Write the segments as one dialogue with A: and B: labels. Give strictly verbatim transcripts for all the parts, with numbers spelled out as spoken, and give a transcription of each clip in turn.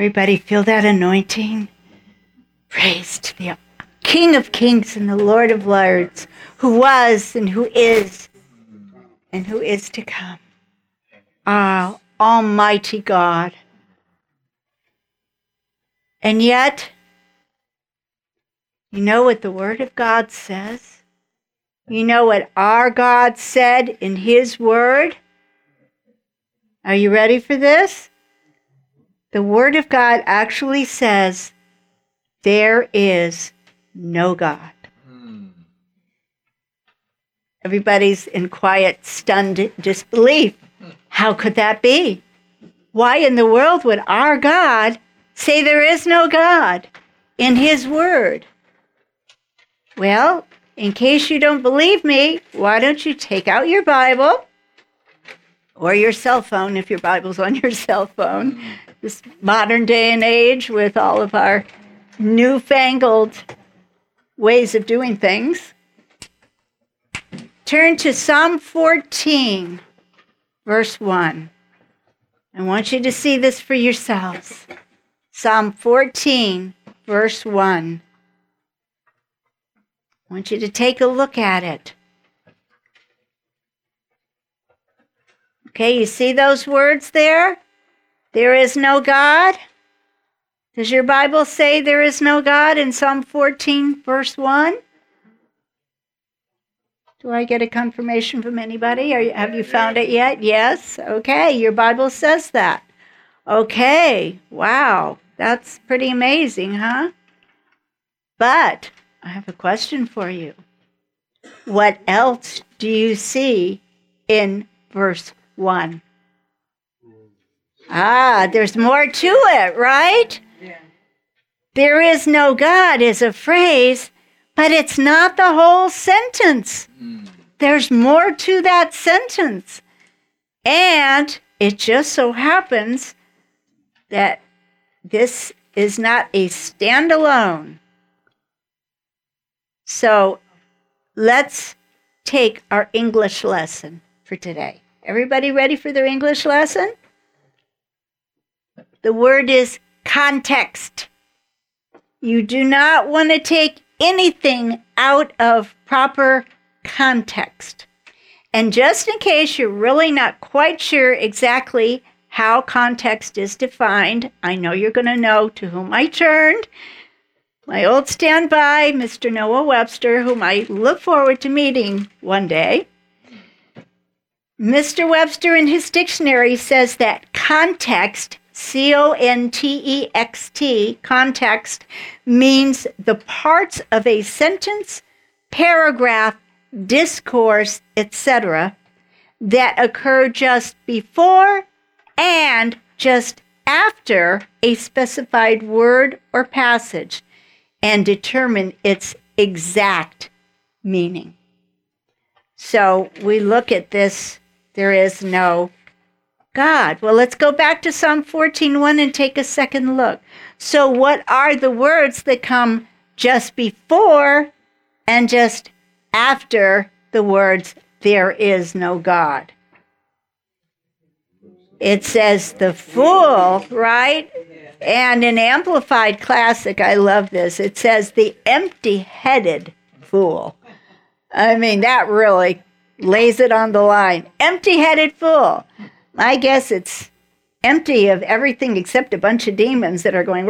A: Everybody feel that anointing? Praise to the King of Kings and the Lord of Lords, who was and who is and who is to come. Ah, Almighty God. And yet, you know what the Word of God says? You know what our God said in His Word? Are you ready for this? The Word of God actually says, there is no God. Hmm. Everybody's in quiet, stunned disbelief. How could that be? Why in the world would our God say there is no God in His Word? Well, in case you don't believe me, why don't you take out your Bible or your cell phone, if your Bible's on your cell phone, this modern day and age with all of our newfangled ways of doing things. Turn to Psalm fourteen, verse one. I want you to see this for yourselves. Psalm fourteen, verse one. I want you to take a look at it. Okay, you see those words there? There is no God. Does your Bible say there is no God in Psalm fourteen, verse one? Do I get a confirmation from anybody? Are you, have you found it yet? Yes? Okay, your Bible says that. Okay, wow, that's pretty amazing, huh? But I have a question for you. What else do you see in verse one? Ah, there's more to it, right? Yeah. There is no God is a phrase, but it's not the whole sentence. Mm. There's more to that sentence. And it just so happens that this is not a standalone. So let's take our English lesson for today. Everybody ready for their English lesson? The word is context. You do not want to take anything out of proper context. And just in case you're really not quite sure exactly how context is defined, I know you're going to know to whom I turned. My old standby, Mister Noah Webster, whom I look forward to meeting one day. Mister Webster in his dictionary says that context, C O N T E X T, context, means the parts of a sentence, paragraph, discourse, et cetera, that occur just before and just after a specified word or passage, and determine its exact meaning. So we look at this, there is no God. Well, let's go back to Psalm fourteen one and take a second look. So what are the words that come just before and just after the words, there is no God? It says the fool, right? And in Amplified Classic, I love this. It says the empty-headed fool. I mean, that really lays it on the line. Empty-headed fool. I guess it's empty of everything except a bunch of demons that are going.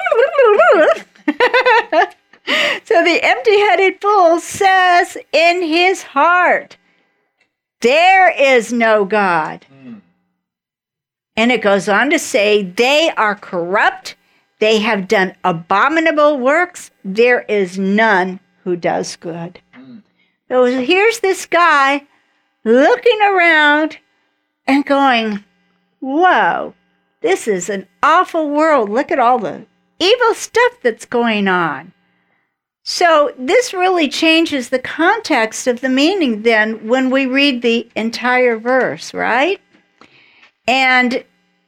A: So the empty-headed fool says in his heart, there is no God. Mm. And it goes on to say, they are corrupt. They have done abominable works. There is none who does good. Mm. So here's this guy looking around and going, whoa, this is an awful world. Look at all the evil stuff that's going on. So this really changes the context of the meaning then when we read the entire verse, right? And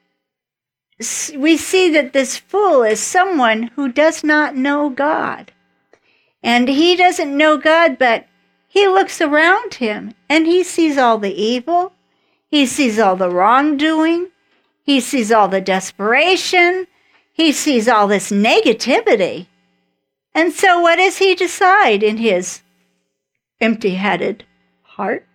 A: we see that this fool is someone who does not know God. And he doesn't know God, but he looks around him and he sees all the evil. He sees all the wrongdoing. He sees all the desperation. He sees all this negativity. And so what does he decide in his empty-headed heart?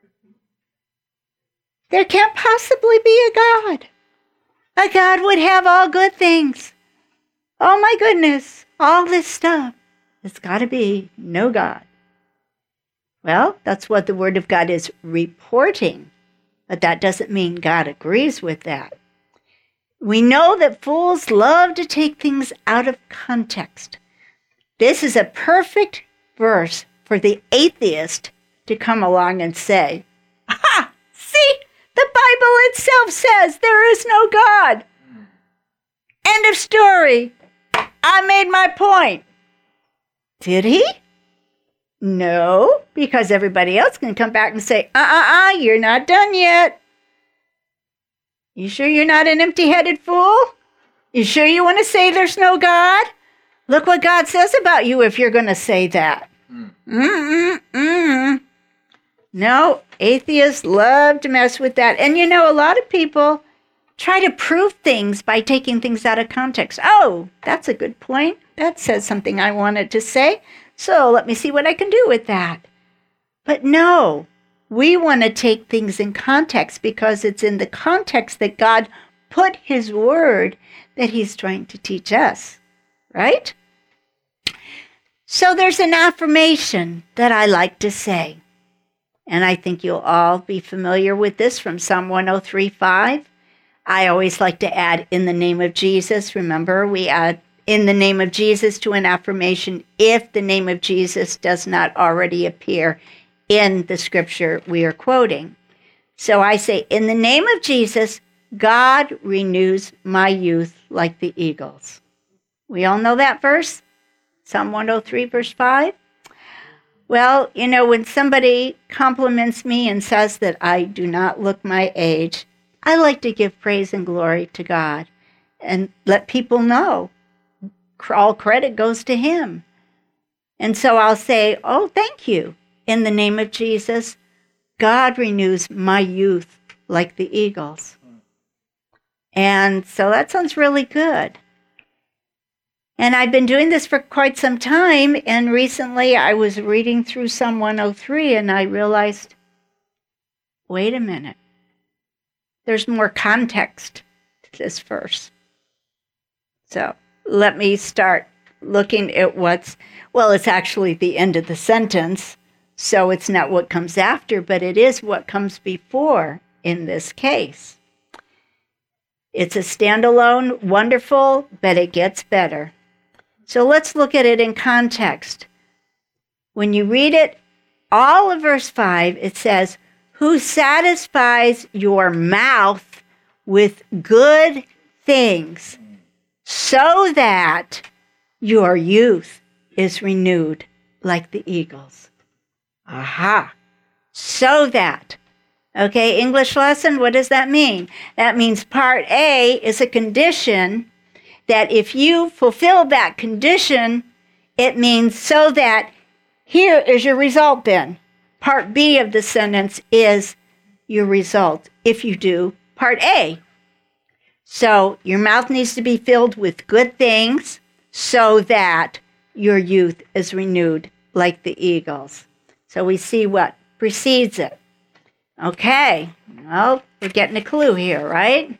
A: There can't possibly be a God. A God would have all good things. Oh my goodness, all this stuff. It's got to be no God. Well, that's what the Word of God is reporting. But that doesn't mean God agrees with that. We know that fools love to take things out of context. This is a perfect verse for the atheist to come along and say, aha, see, the Bible itself says there is no God. End of story. I made my point. Did he? No, because everybody else can come back and say, uh-uh-uh, you're not done yet. You sure you're not an empty-headed fool? You sure you want to say there's no God? Look what God says about you if you're going to say that. Mm. Mm-mm-mm. No, atheists love to mess with that. And you know, a lot of people try to prove things by taking things out of context. Oh, that's a good point. That says something I wanted to say. So let me see what I can do with that. But no, we want to take things in context because it's in the context that God put his word that he's trying to teach us, right? So there's an affirmation that I like to say. And I think you'll all be familiar with this from Psalm one oh three five. I always like to add, in the name of Jesus. Remember, we add in the name of Jesus to an affirmation if the name of Jesus does not already appear in the scripture we are quoting. So I say, in the name of Jesus, God renews my youth like the eagles. We all know that verse? Psalm one oh three, verse five. Well, you know, when somebody compliments me and says that I do not look my age, I like to give praise and glory to God and let people know all credit goes to him. And so I'll say, oh, thank you. In the name of Jesus, God renews my youth like the eagles. And so that sounds really good. And I've been doing this for quite some time. And recently I was reading through Psalm one oh three and I realized, wait a minute. There's more context to this verse. So let me start looking at what's, well, it's actually the end of the sentence. So it's not what comes after, but it is what comes before in this case. It's a standalone, wonderful, but it gets better. So let's look at it in context. When you read it, all of verse five, it says, who satisfies your mouth with good things so that your youth is renewed like the eagles. Aha. So that. Okay, English lesson, what does that mean? That means part A is a condition that if you fulfill that condition, it means so that here is your result then. Part B of the sentence is your result if you do part A. So your mouth needs to be filled with good things so that your youth is renewed like the eagles. So we see what precedes it. Okay, well, we're getting a clue here, right?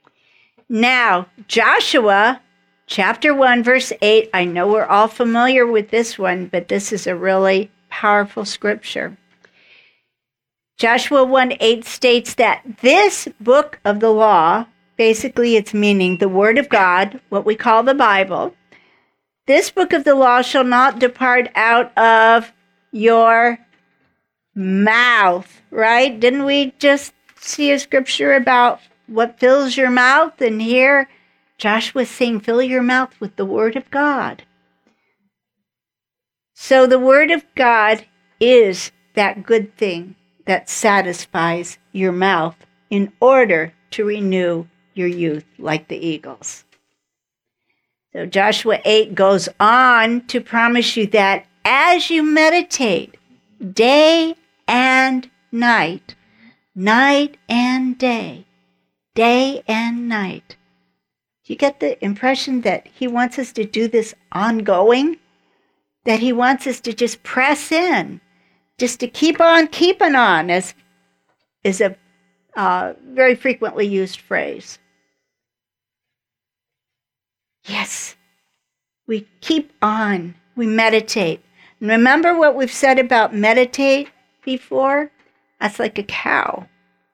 A: Now, Joshua chapter one, verse eight. I know we're all familiar with this one, but this is a really powerful scripture. Joshua one eight states that this book of the law, basically it's meaning the Word of God, what we call the Bible, this book of the law shall not depart out of your mouth, right? Didn't we just see a scripture about what fills your mouth? And here Joshua's saying, fill your mouth with the Word of God. So the Word of God is that good thing that satisfies your mouth in order to renew your youth like the eagles. So Joshua eight goes on to promise you that as you meditate day and night, night and day, day and night, Do you get the impression that he wants us to do this ongoing? That he wants us to just press in, just to keep on keeping on, as is a uh, very frequently used phrase. Yes, we keep on, we meditate. And remember what we've said about meditate before? That's like a cow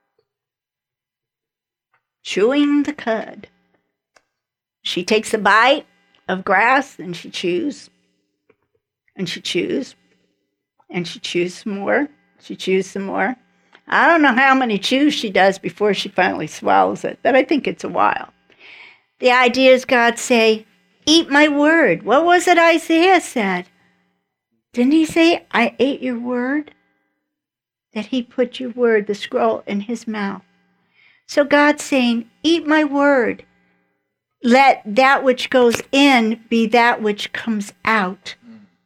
A: chewing the cud. She takes a bite of grass and she chews, and she chews, and she chews some more, she chews some more. I don't know how many chews she does before she finally swallows it, but I think it's a while. The idea is God say, eat my word. What was it Isaiah said? Didn't he say, I ate your word? That he put your word, the scroll, in his mouth. So God's saying, eat my word. Let that which goes in be that which comes out.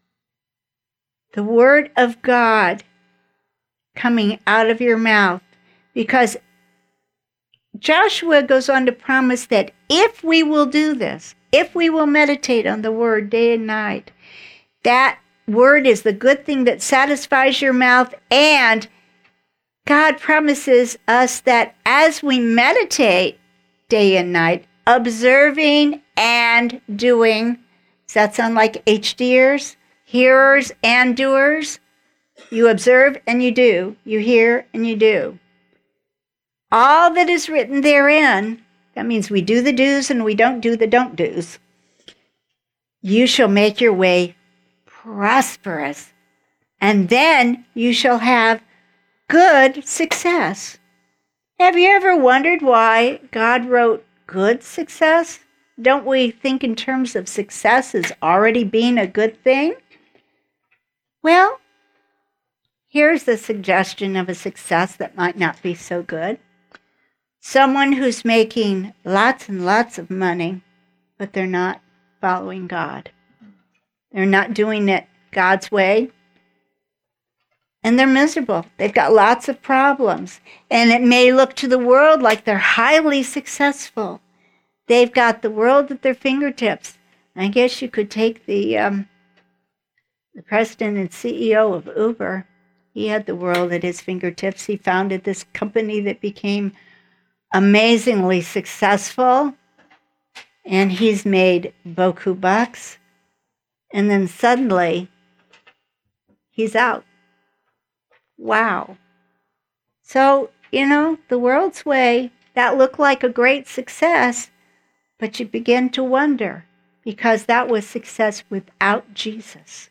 A: The word of God coming out of your mouth. Because Joshua goes on to promise that if we will do this, if we will meditate on the word day and night, that word is the good thing that satisfies your mouth. And God promises us that as we meditate day and night, observing and doing, does that sound like HDers? Hearers and doers? You observe and you do. You hear and you do. All that is written therein, that means we do the do's and we don't do the don't do's. You shall make your way prosperous, and then you shall have good success. Have you ever wondered why God wrote good success? Don't we think in terms of success as already being a good thing? Well, here's the suggestion of a success that might not be so good. Someone who's making lots and lots of money, but they're not following God. They're not doing it God's way. And they're miserable. They've got lots of problems. And it may look to the world like they're highly successful. They've got the world at their fingertips. I guess you could take the um, the president and C E O of Uber. He had the world at his fingertips. He founded this company that became amazingly successful. And he's made beaucoup bucks. And then suddenly, he's out. Wow. So, you know, the world's way, that looked like a great success, but you begin to wonder, because that was success without Jesus.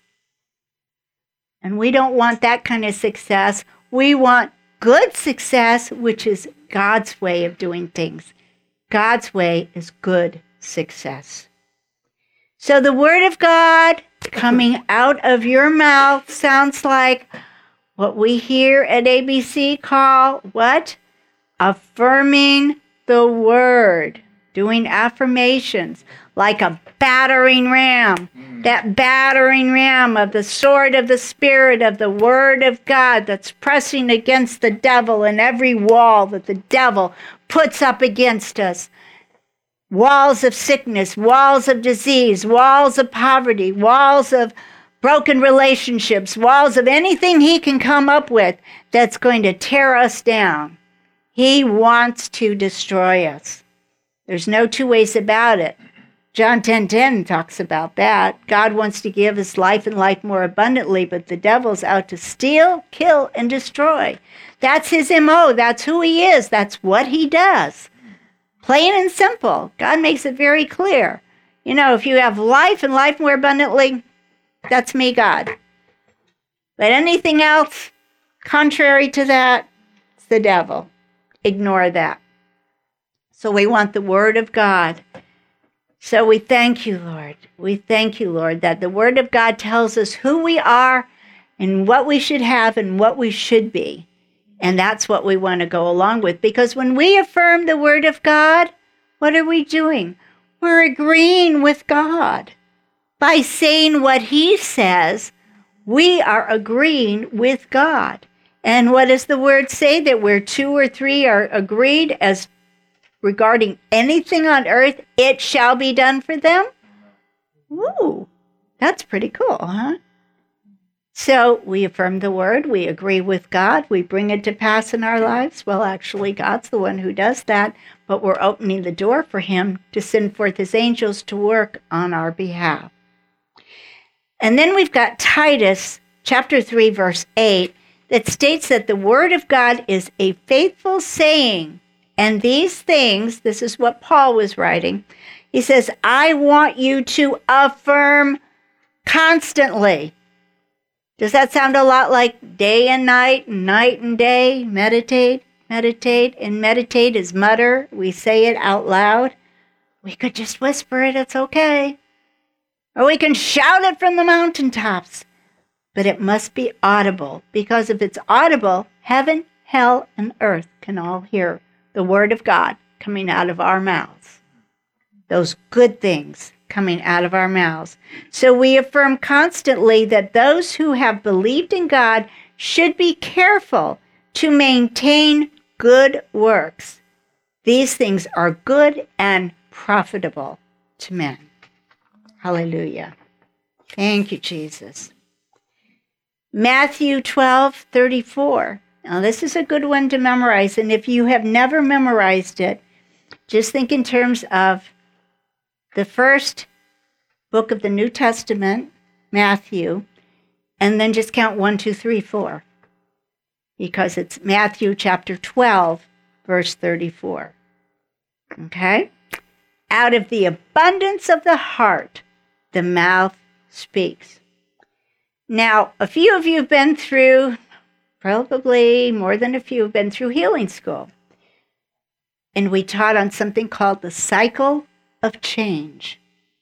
A: And we don't want that kind of success. We want good success, which is God's way of doing things. God's way is good success. So the word of God coming out of your mouth sounds like what we here at A B C call what? Affirming the word. Doing affirmations like a battering ram. Mm. That battering ram of the sword of the Spirit of the Word of God that's pressing against the devil and every wall that the devil puts up against us. Walls of sickness, walls of disease, walls of poverty, walls of broken relationships, walls of anything he can come up with that's going to tear us down. He wants to destroy us. There's no two ways about it. John ten ten talks about that. God wants to give us life and life more abundantly, but the devil's out to steal, kill, and destroy. That's his M O. That's who he is. That's what he does. Plain and simple. God makes it very clear. You know, if you have life and life more abundantly, that's me, God. But anything else contrary to that, it's the devil. Ignore that. So we want the word of God. So we thank you, Lord. We thank you, Lord, that the word of God tells us who we are and what we should have and what we should be. And that's what we want to go along with. Because when we affirm the word of God, what are we doing? We're agreeing with God. By saying what he says, we are agreeing with God. And what does the word say? That where two or three are agreed, as regarding anything on earth, it shall be done for them. Ooh, that's pretty cool, huh? So we affirm the word, we agree with God, we bring it to pass in our lives. Well, actually, God's the one who does that, but we're opening the door for him to send forth his angels to work on our behalf. And then we've got Titus chapter three, verse eight, that states that the word of God is a faithful saying. And these things, this is what Paul was writing, he says, I want you to affirm constantly. Does that sound a lot like day and night, night and day? Meditate, meditate, and meditate is mutter. We say it out loud. We could just whisper it, it's okay. Or we can shout it from the mountaintops. But it must be audible, because if it's audible, heaven, hell, and earth can all hear the word of God coming out of our mouths. Those good things coming out of our mouths. So we affirm constantly that those who have believed in God should be careful to maintain good works. These things are good and profitable to men. Hallelujah. Thank you, Jesus. Matthew twelve thirty-four. Now, this is a good one to memorize, and if you have never memorized it, just think in terms of the first book of the New Testament, Matthew, and then just count one, two, three, four, because it's Matthew chapter twelve, verse thirty-four. Okay? Out of the abundance of the heart, the mouth speaks. Now, a few of you have been through, probably more than a few have been through healing school. And we taught on something called the cycle of change.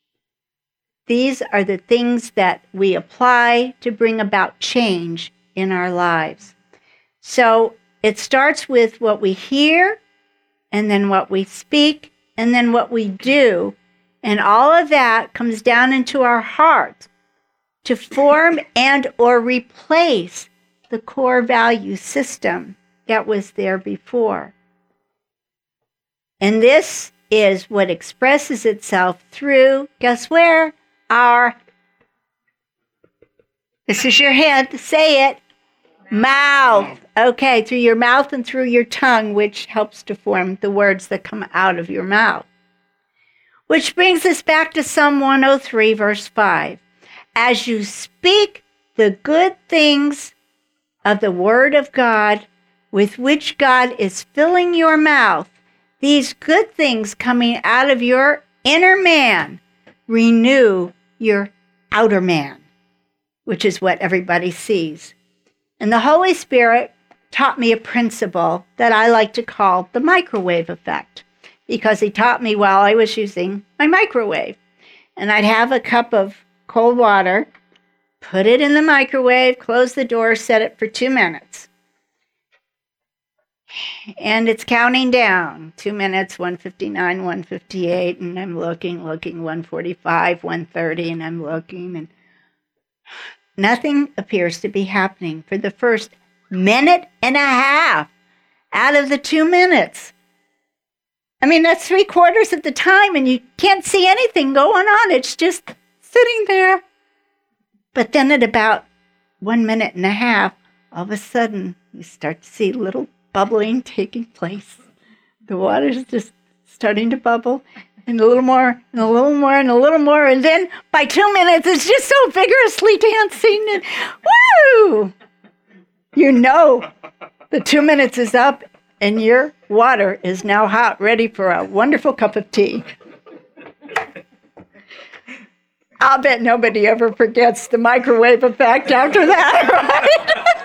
A: These are the things that we apply to bring about change in our lives. So it starts with what we hear, and then what we speak, and then what we do. And all of that comes down into our hearts to form and or replace the core value system that was there before. And this is what expresses itself through, guess where? Our, this is your hint, say it, mouth. Okay, through your mouth and through your tongue, which helps to form the words that come out of your mouth. Which brings us back to Psalm one oh three, verse five. As you speak the good things of the word of God, with which God is filling your mouth, these good things coming out of your inner man renew your outer man, which is what everybody sees. And the Holy Spirit taught me a principle that I like to call the microwave effect, because he taught me while I was using my microwave. And I'd have a cup of cold water, put it in the microwave, close the door, set it for two minutes. And it's counting down. Two minutes, one fifty-nine, one fifty-eight, and I'm looking, looking, one forty-five, one thirty, and I'm looking, and nothing appears to be happening for the first minute and a half out of the two minutes. I mean, that's three quarters of the time, and you can't see anything going on. It's just sitting there. But then at about one minute and a half, all of a sudden, you start to see little bubbling taking place. The water's just starting to bubble, and a little more, and a little more, and a little more, and then by two minutes, it's just so vigorously dancing, and woo! You know the two minutes is up, and your water is now hot, ready for a wonderful cup of tea. I'll bet nobody ever forgets the microwave effect after that, right?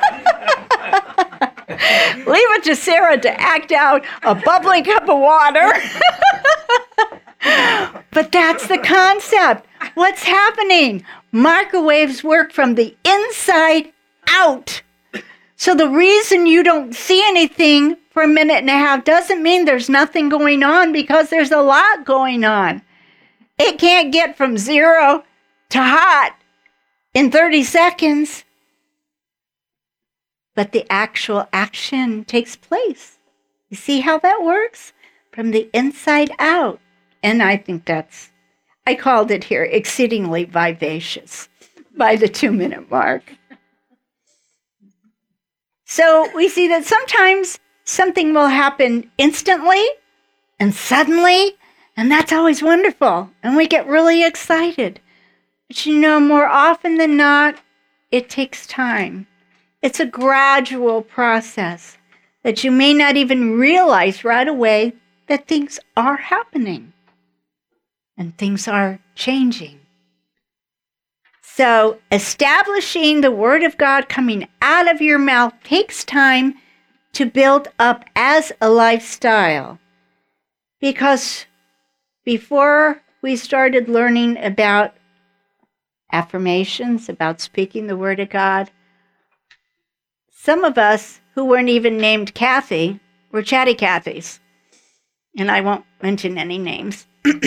A: Leave it to Sarah to act out a bubbling cup of water. But that's the concept. What's happening? Microwaves work from the inside out. So the reason you don't see anything for a minute and a half doesn't mean there's nothing going on, because there's a lot going on. It can't get from zero to hot in thirty seconds. But the actual action takes place. You see how that works? from the inside out. And I think that's, I called it here exceedingly vivacious by the two-minute mark. So we see that sometimes something will happen instantly and suddenly, and that's always wonderful. And we get really excited. But you know, more often than not, it takes time. It's a gradual process that you may not even realize right away that things are happening and things are changing. So establishing the Word of God coming out of your mouth takes time to build up as a lifestyle. Because before we started learning about affirmations, about speaking the Word of God, some of us who weren't even named Kathy were chatty Cathys. And I won't mention any names.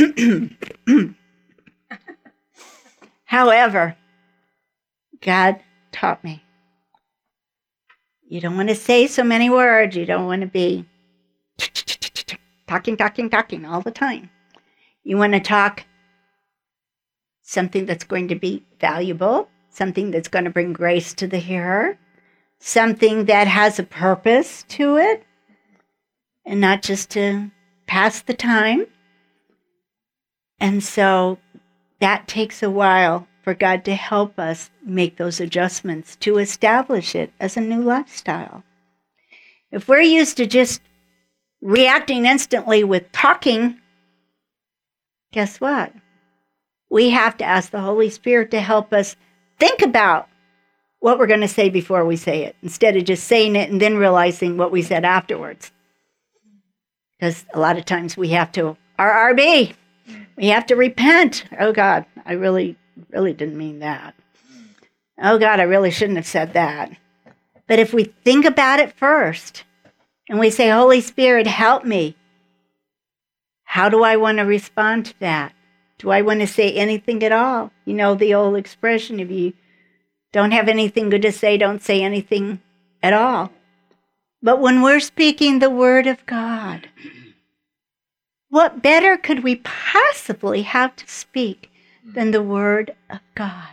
A: However, God taught me. You don't want to say so many words. You don't want to be talking, talking, talking all the time. You want to talk something that's going to be valuable, something that's going to bring grace to the hearer, something that has a purpose to it, and not just to pass the time. And so that takes a while for God to help us make those adjustments to establish it as a new lifestyle. If we're used to just reacting instantly with talking, guess what? We have to ask the Holy Spirit to help us think about what we're going to say before we say it, instead of just saying it and then realizing what we said afterwards. Because a lot of times we have to R R B. We have to repent. Oh, God, I really, really didn't mean that. Oh, God, I really shouldn't have said that. But if we think about it first and we say, Holy Spirit, help me. How do I want to respond to that? Do I want to say anything at all? You know the old expression, if you don't have anything good to say, don't say anything at all. But when we're speaking the Word of God, what better could we possibly have to speak than the Word of God?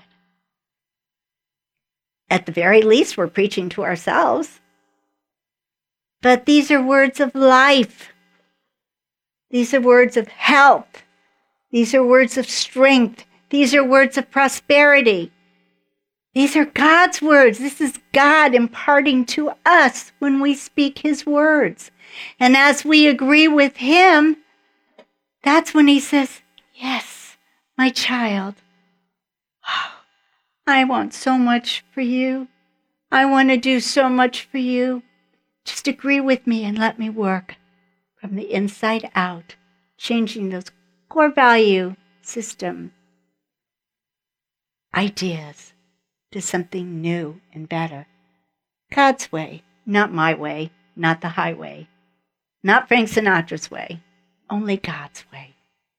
A: At the very least, we're preaching to ourselves. But these are words of life. These are words of health. These are words of strength. These are words of prosperity. These are God's words. This is God imparting to us when we speak His words. And as we agree with Him, that's when He says, yes, my child, I want so much for you. I want to do so much for you. Just agree with me and let me work from the inside out, changing those core value system ideas to something new and better. God's way, not my way, not the highway, not Frank Sinatra's way, only God's way.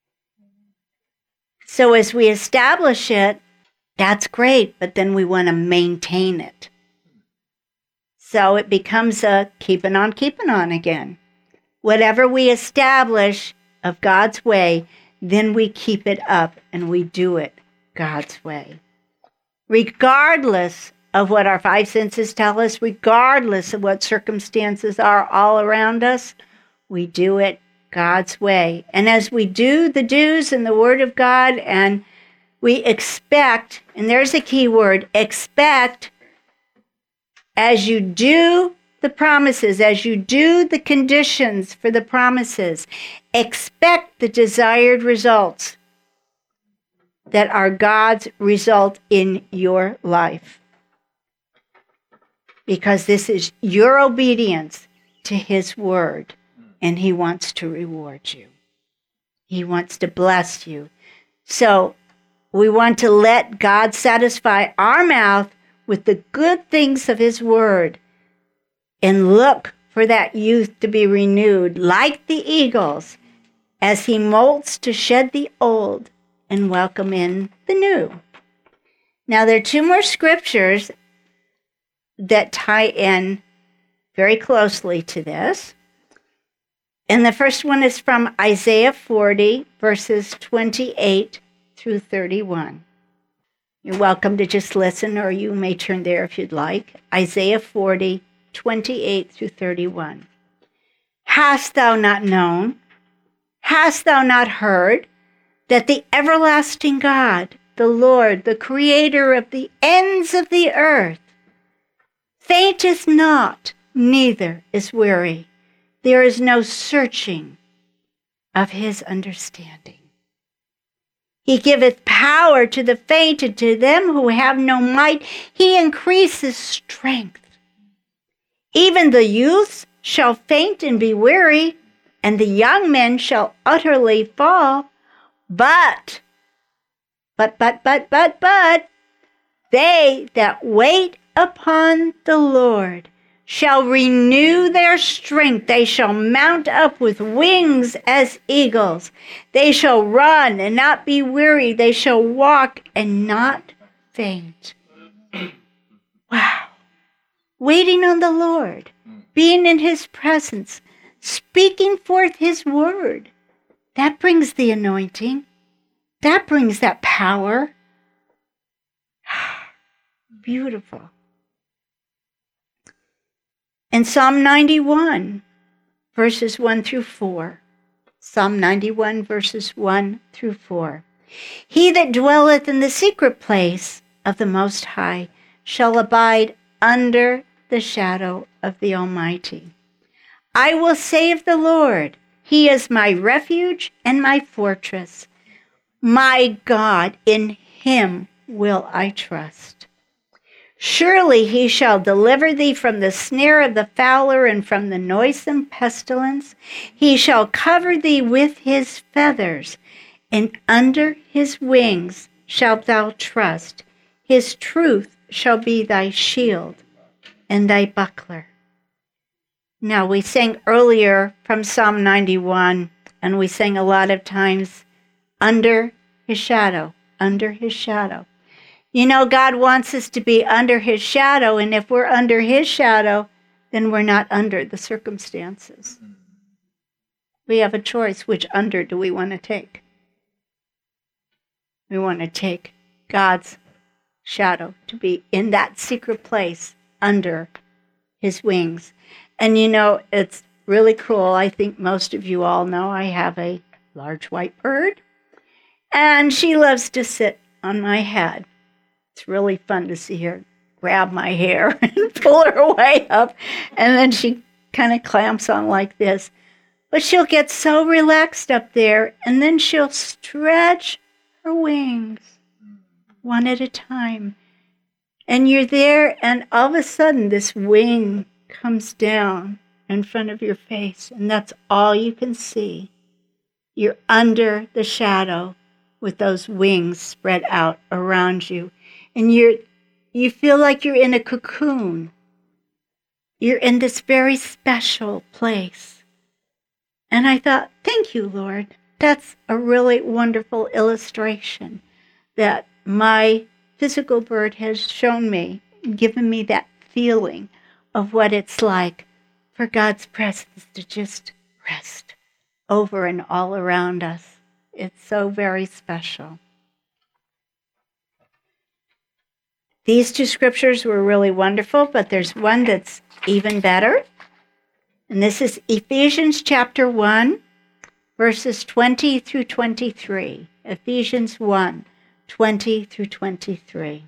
A: So as we establish it, that's great, but then we want to maintain it. So it becomes a keeping on, keeping on again. Whatever we establish of God's way, then we keep it up and we do it God's way. Regardless of what our five senses tell us, regardless of what circumstances are all around us, we do it God's way. And as we do the do's in the Word of God, and we expect, and there's a key word, expect, as you do the promises, as you do the conditions for the promises, expect the desired results that are God's result in your life. Because this is your obedience to His word, and He wants to reward you. He wants to bless you. So we want to let God satisfy our mouth with the good things of His word and look for that youth to be renewed like the eagles as He molts to shed the old and welcome in the new. Now, there are two more scriptures that tie in very closely to this. And the first one is from Isaiah forty, verses twenty-eight through thirty-one. You're welcome to just listen, or you may turn there if you'd like. Isaiah forty, twenty-eight through thirty-one. Hast thou not known? Hast thou not heard that the everlasting God, the Lord, the creator of the ends of the earth, fainteth not, neither is weary. There is no searching of his understanding. He giveth power to the faint, and to them who have no might he increases strength. Even the youths shall faint and be weary, and the young men shall utterly fall. But, but, but, but, but, but, they that wait upon the Lord shall renew their strength. They shall mount up with wings as eagles. They shall run and not be weary. They shall walk and not faint. Wow. Waiting on the Lord, being in his presence, speaking forth his word. That brings the anointing. That brings that power. Beautiful. In Psalm ninety-one, verses one through four. Psalm ninety-one, verses one through four. He that dwelleth in the secret place of the Most High shall abide under the shadow of the Almighty. I will say of the Lord, he is my refuge and my fortress. My God, in him will I trust. Surely he shall deliver thee from the snare of the fowler and from the noisome pestilence. He shall cover thee with his feathers, and under his wings shalt thou trust. His truth shall be thy shield and thy buckler. Now, we sang earlier from Psalm ninety-one, and we sang a lot of times, under his shadow, under his shadow. You know, God wants us to be under his shadow, and if we're under his shadow, then we're not under the circumstances. We have a choice. Which under do we want to take? We want to take God's shadow, to be in that secret place under his wings. And you know, it's really cool. I think most of you all know I have a large white bird, and she loves to sit on my head. It's really fun to see her grab my hair and pull her way up, and then she kind of clamps on like this. But she'll get so relaxed up there, and then she'll stretch her wings one at a time. And you're there, and all of a sudden this wing comes down in front of your face, and that's all you can see. You're under the shadow with those wings spread out around you. And you're, you feel like you're in a cocoon. You're in this very special place. And I thought, thank you, Lord. That's a really wonderful illustration that my physical bird has shown me, given me that feeling of what it's like for God's presence to just rest over and all around us. It's so very special. These two scriptures were really wonderful, but there's one that's even better. And this is Ephesians chapter one, verses twenty through twenty-three. Ephesians one, twenty through twenty-three.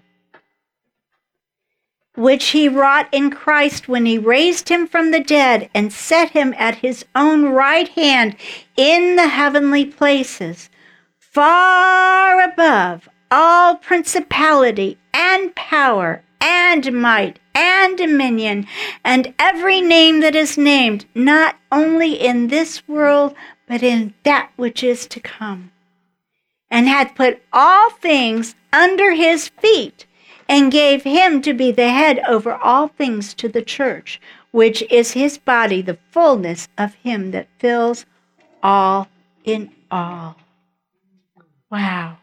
A: Which he wrought in Christ when he raised him from the dead and set him at his own right hand in the heavenly places, far above all principality and power and might and dominion and every name that is named, not only in this world, but in that which is to come, and hath put all things under his feet, and gave him to be the head over all things to the church, which is his body, the fullness of him that fills all in all. Wow.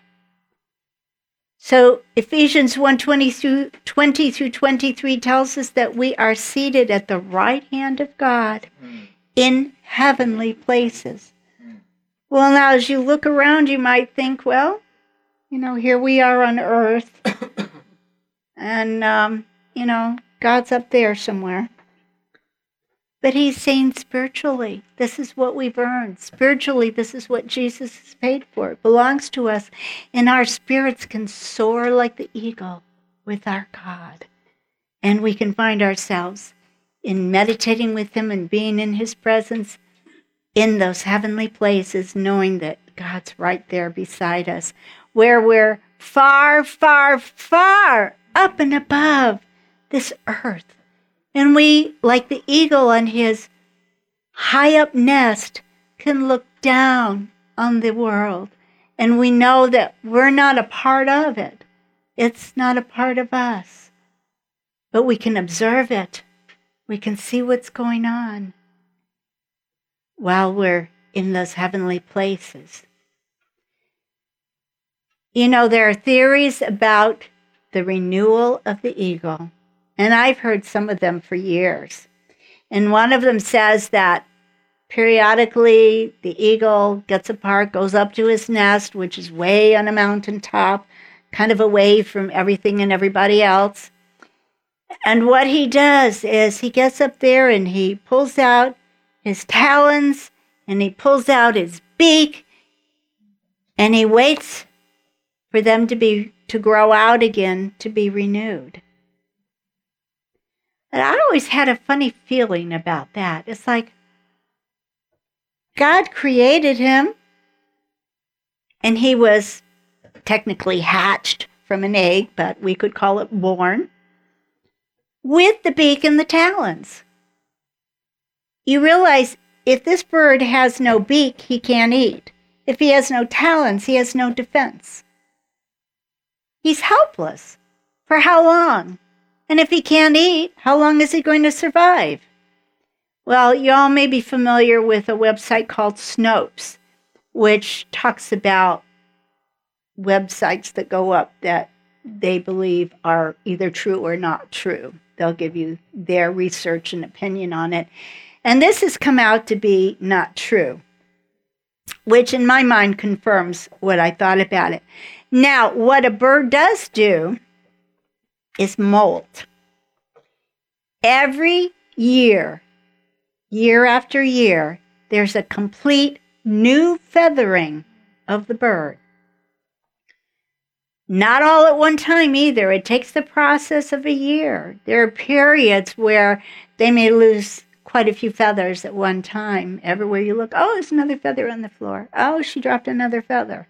A: So Ephesians one, twenty through twenty through twenty-three tells us that we are seated at the right hand of God in heavenly places. Well, now, as you look around, you might think, well, you know, here we are on earth, and, um, you know, God's up there somewhere. But he's saying spiritually, this is what we've earned. Spiritually, this is what Jesus has paid for. It belongs to us. And our spirits can soar like the eagle with our God. And we can find ourselves in meditating with him and being in his presence in those heavenly places, knowing that God's right there beside us, where we're far, far, far up and above this earth. And we, like the eagle on his high up nest, can look down on the world. And we know that we're not a part of it. It's not a part of us. But we can observe it. We can see what's going on while we're in those heavenly places. You know, there are theories about the renewal of the eagle. And I've heard some of them for years. And one of them says that periodically the eagle gets apart, goes up to his nest, which is way on a mountaintop, kind of away from everything and everybody else. And what he does is he gets up there and he pulls out his talons and he pulls out his beak and he waits for them to be to grow out again, to be renewed. And I always had a funny feeling about that. It's like God created him, and he was technically hatched from an egg, but we could call it born, with the beak and the talons. You realize if this bird has no beak, he can't eat. If he has no talons, he has no defense. He's helpless. For how long? And if he can't eat, how long is he going to survive? Well, you all may be familiar with a website called Snopes, which talks about websites that go up that they believe are either true or not true. They'll give you their research and opinion on it. And this has come out to be not true, which in my mind confirms what I thought about it. Now, what a bird does do is molt. Every year, year after year, there's a complete new feathering of the bird. Not all at one time either. It takes the process of a year. There are periods where they may lose quite a few feathers at one time. Everywhere you look, oh, there's another feather on the floor. Oh, she dropped another feather.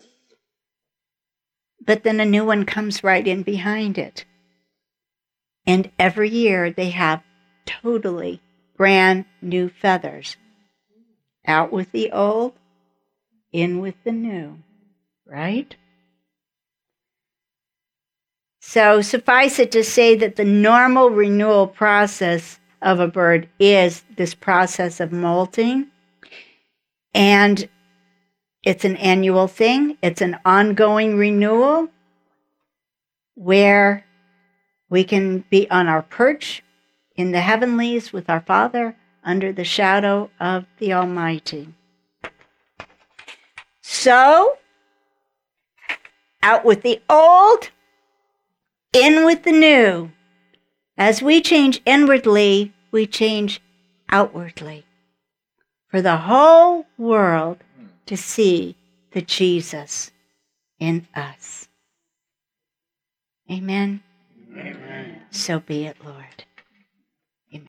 A: But then a new one comes right in behind it. And every year they have totally brand new feathers. Out with the old, in with the new, right? So suffice it to say that the normal renewal process of a bird is this process of molting. And it's an annual thing. It's an ongoing renewal where we can be on our perch in the heavenlies with our Father under the shadow of the Almighty. So, out with the old, in with the new. As we change inwardly, we change outwardly. For the whole world to see the Jesus in us. Amen. Amen. So be it, Lord.